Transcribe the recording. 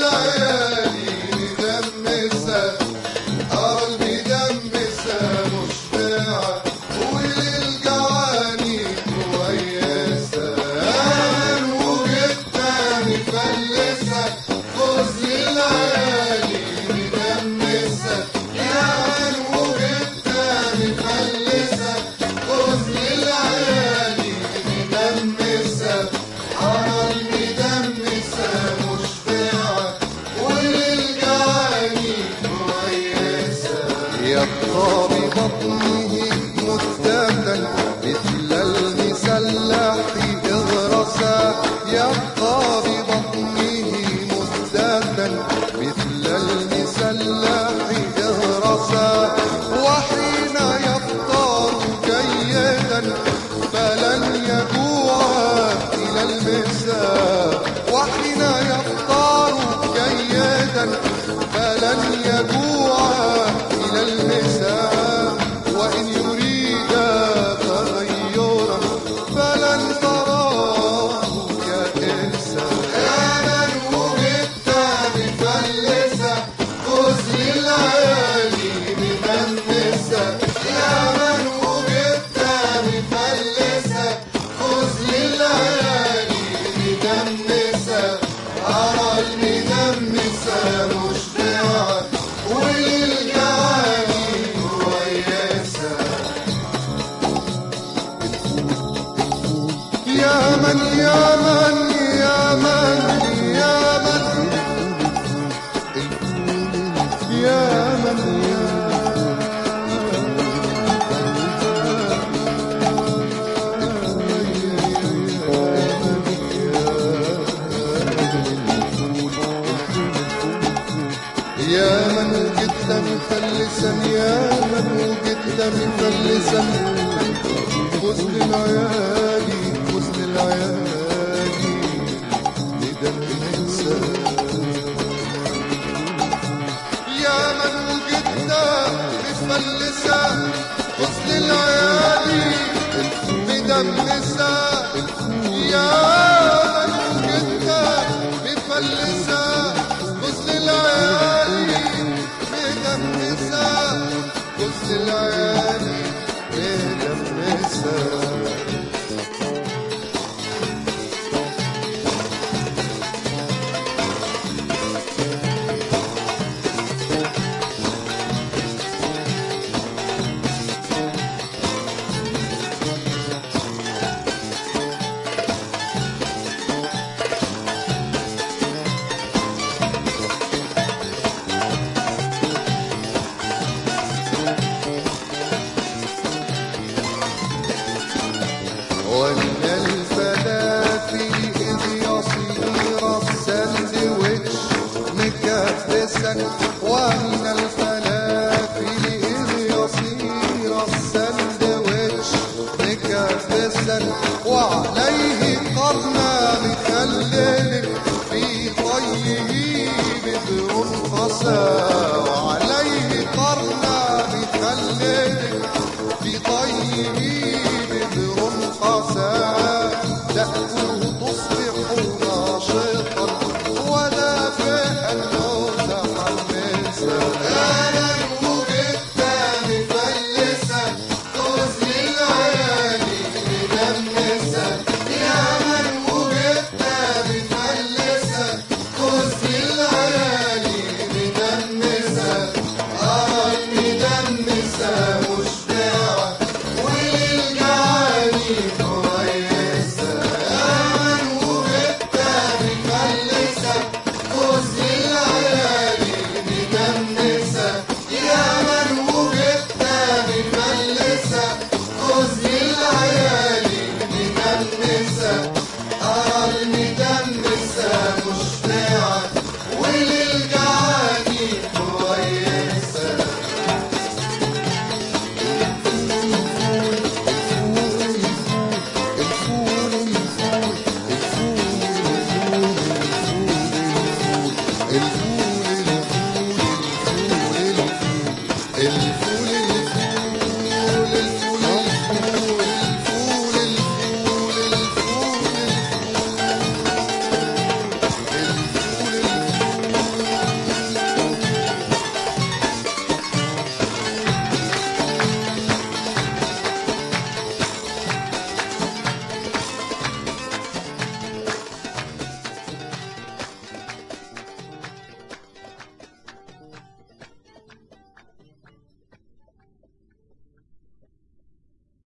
الليالي مدمسة، قلبي دمسة مشبعة وللجواني كويسة، وجبتها مفلسة خذ الليالي مدمسة، وجبتها مفلسة خذ الليالي مدمسة، قلبي دمسة مشبعة وللجواني كويسة. يبقى ببطنه مدة مثل المسلح إغرسا، يبقى ببطنه مدة مثل المسلح إغرسا، وحين يفطر جيدا فلن يجوع إلى المساء، وحين يفطر جيدا فلن يجوع إلى المساء، وإن يريد تغيرا فلن تراه يئسا. يا من وجدت مفلسا خذ الليالي مدمسة، يا من وجدت مفلسا خذ الليالي مدمسة، أرى المدمسة مشبعة وللجواني كويسة. يا من يا من يا من يا من يا من يا من وجدت مفلسا، يا من وجدت مفلسا خذ العيالي خذ العيالي مدمسة. يا من وجدت مفلسا خذ العيالي مدمسة، يا من وجدت مفلسا خذ العيالي مدمسة، خذ العيالي مدمسة. ومن الفلافل إذ يصير الساندويتش مكبسا، ومن الفلافل إذ يصير الساندويتش مكبسا، وعليه قرنا مخلل في طيه بذر قسا، وعليه قرنا مخلل في طيه بذر قسا، تأكله تصبح ناشطا ودافئا متحمسا. يا من وجدت مفلسا خذ الليالي مدمسة، يا من وجدت مفلسا خذ الليالي مدمسة، أرى المدمسة مشبعة وللجواني كويسة. يا من وجدت مفلسا خذ الليالي مدمسة، يا من وجدت مفلسا خذ الليالي مدمسة، أرى المدمسة مشبعة وللجواني كويسة. الفول